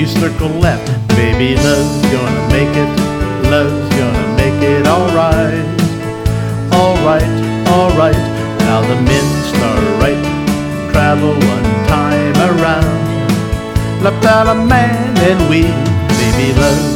you circle left. Baby, love's gonna make it, love's gonna make it alright. Alright, alright, now the men start right. Travel one time around. Left out a man and we, baby, love